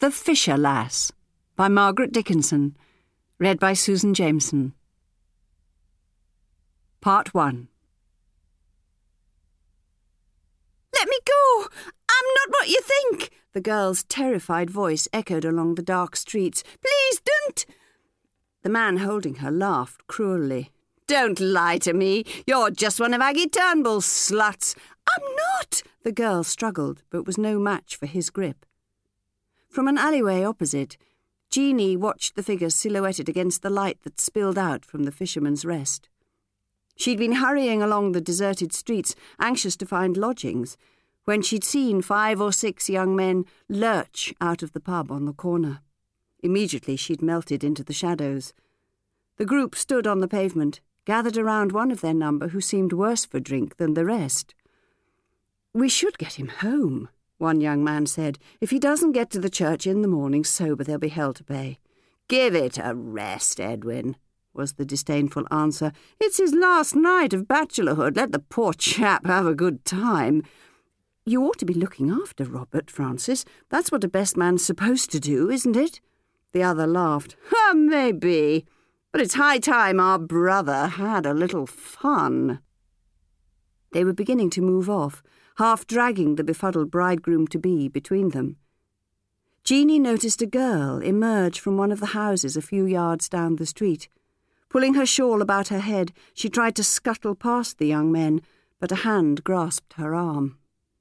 The Fisher Lass by Margaret Dickinson. Read by Susan Jameson. Part 1. "Let me go! I'm not what you think!" The girl's terrified voice echoed along the dark streets. "Please don't!" The man holding her laughed cruelly. "Don't lie to me. You're just one of Aggie Turnbull's sluts." "I'm not!" The girl struggled, but was no match for his grip. From an alleyway opposite, Jeanie watched the figure silhouetted against the light that spilled out from the Fisherman's Rest. She'd been hurrying along the deserted streets, anxious to find lodgings, when she'd seen 5 or 6 young men lurch out of the pub on the corner. Immediately she'd melted into the shadows. The group stood on the pavement, gathered around one of their number who seemed worse for drink than the rest. "We should get him home," one young man said. "If he doesn't get to the church in the morning sober, there'll be hell to pay." "Give it a rest, Edwin," was the disdainful answer. "It's his last night of bachelorhood. Let the poor chap have a good time." "You ought to be looking after Robert, Francis. That's what a best man's supposed to do, isn't it?" The other laughed. Maybe. But it's high time our brother had a little fun." They were beginning to move off, half dragging the befuddled bridegroom-to-be between them. Jeanie noticed a girl emerge from one of the houses a few yards down the street. Pulling her shawl about her head, she tried to scuttle past the young men, but a hand grasped her arm.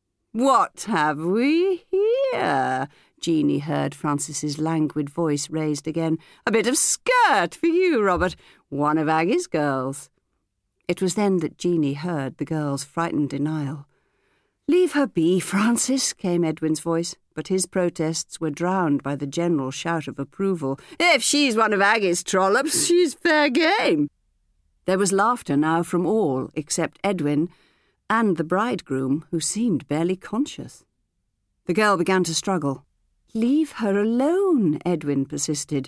"What have we here?" Jeanie heard Francis's languid voice raised again. "A bit of skirt for you, Robert. One of Aggie's girls." It was then that Jeanie heard the girl's frightened denial. "Leave her be, Francis," came Edwin's voice, but his protests were drowned by the general shout of approval. "If she's one of Aggie's trollops, she's fair game." There was laughter now from all except Edwin and the bridegroom, who seemed barely conscious. The girl began to struggle. "Leave her alone," Edwin persisted.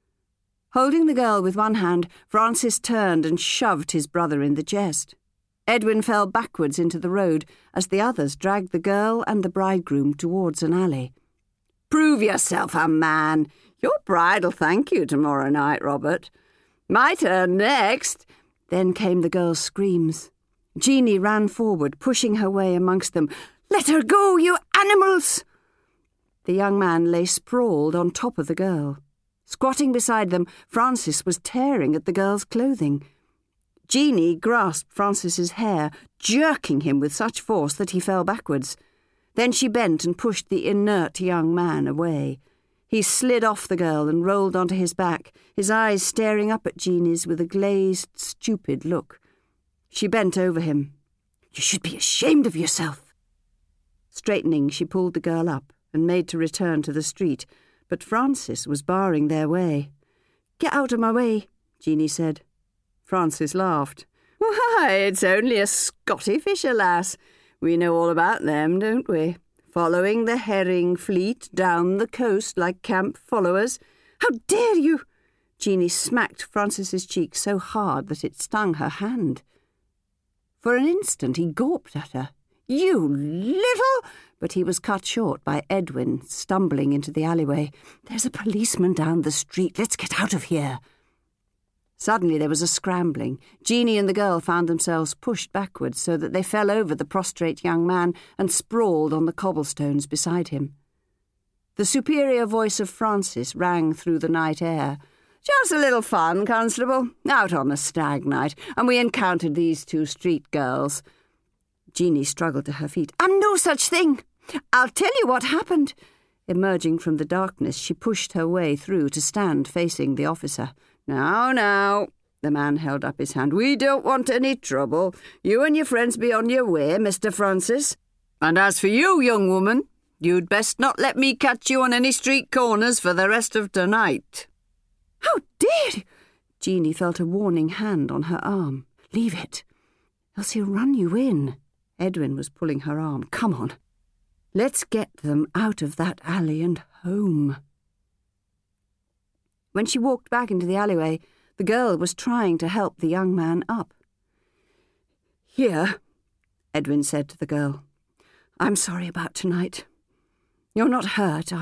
Holding the girl with one hand, Francis turned and shoved his brother in the chest. Edwin fell backwards into the road as the others dragged the girl and the bridegroom towards an alley. "Prove yourself a man. Your bride'll thank you tomorrow night, Robert. My turn next." Then came the girl's screams. Jeanie ran forward, pushing her way amongst them. "Let her go, you animals!" The young man lay sprawled on top of the girl. Squatting beside them, Francis was tearing at the girl's clothing. Jeanie grasped Francis's hair, jerking him with such force that he fell backwards. Then she bent and pushed the inert young man away. He slid off the girl and rolled onto his back, his eyes staring up at Jeanie's with a glazed, stupid look. She bent over him. "You should be ashamed of yourself." Straightening, she pulled the girl up and made to return to the street, but Francis was barring their way. "Get out of my way," Jeanie said. Francis laughed. "Why, it's only a Scotty Fisher Lass. We know all about them, don't we? Following the herring fleet down the coast like camp followers." "How dare you!" Jeanie smacked Francis's cheek so hard that it stung her hand. For an instant he gawped at her. "You little—" But he was cut short by Edwin stumbling into the alleyway. "There's a policeman down the street. Let's get out of here." Suddenly there was a scrambling. Jeanie and the girl found themselves pushed backwards so that they fell over the prostrate young man and sprawled on the cobblestones beside him. The superior voice of Francis rang through the night air. "Just a little fun, Constable. Out on a stag night, and we encountered these 2 street girls." Jeanie struggled to her feet. "I'm no such thing. I'll tell you what happened." Emerging from the darkness, she pushed her way through to stand facing the officer. Now, the man held up his hand. "We don't want any trouble. You and your friends be on your way, Mr. Francis. And as for you, young woman, you'd best not let me catch you on any street corners for the rest of tonight." "How dare you!" Jeanie felt a warning hand on her arm. "Leave it, else he'll run you in." Edwin was pulling her arm. "Come on. Let's get them out of that alley and home." When she walked back into the alleyway, the girl was trying to help the young man up. "Here," Edwin said to the girl. "I'm sorry about tonight. You're not hurt,